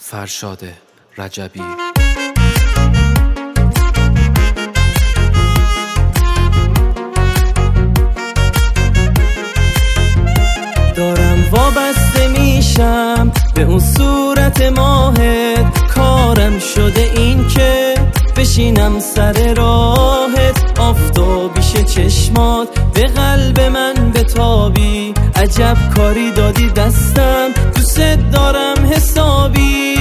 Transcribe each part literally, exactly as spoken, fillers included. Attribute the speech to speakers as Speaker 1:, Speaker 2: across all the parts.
Speaker 1: فرشاد رجبی.
Speaker 2: دارم وابسته میشم به اون صورت ماهت، کارم شده این که بشینم سر راهت، آفتابیش چشمات به قلب من بتابی، عجب کاری دادی دستم، دوست دارم حسابی.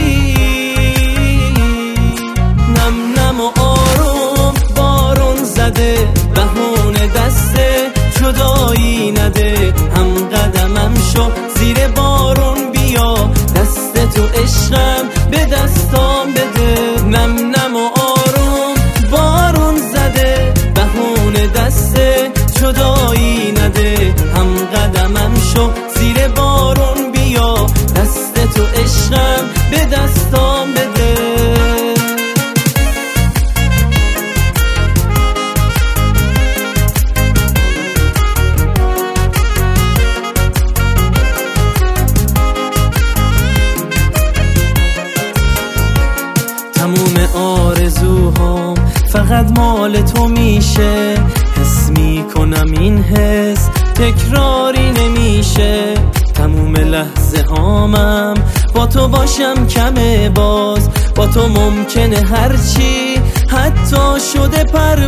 Speaker 2: نم نم و آروم بارون زده، بهونه دسته جدایی نده، هم قدمم شو زیر بارون بیا، دست تو عشقم به دستام بده. نم نم و آروم بارون زده، بهونه دسته جدایی نده، هم قدمم شو زیر بارون بیا، دست تو عشقم به دستام بده. تموم آرزوهام فقط مال تو میشه، حس میکنم این حس تکراری نمیشه، تموم لحظه هامم با تو باشم کمه، باز با تو ممکنه هرچی حتی شده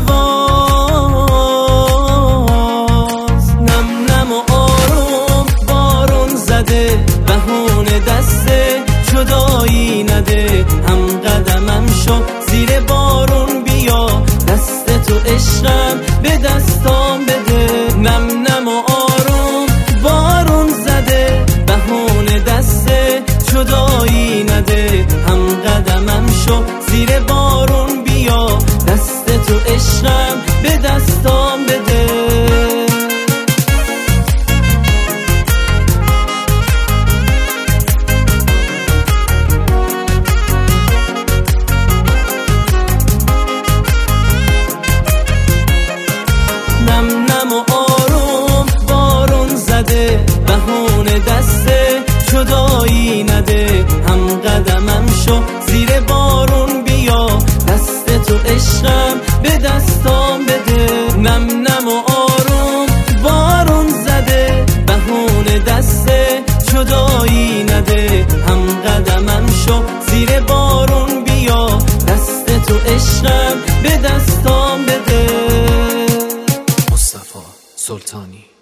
Speaker 2: پرواز. نم نم و آروم بارون زده، بهونه دسته جدایی نده، هم قدمم شو زیر بارون بیا، دست تو عشقم به دستام بده. نم نم و آروم بارون زده، بهونه دسته جدایی نده، هم قدمم شو زیر بارون بیا، دست تو عشقم به دستام بده. نم نم و آروم بارون زده، بهونه دسته جدایی نده، هم قدمم شو زیر بارون بیا، دست تو عشقم به دستام بده. نم نم و آروم بارون زده، بهونه دسته جدایی نده، هم قدمم شو زیر بارون بیا، دست تو عشقم به دستام بده.
Speaker 1: مصطفی سلطانی.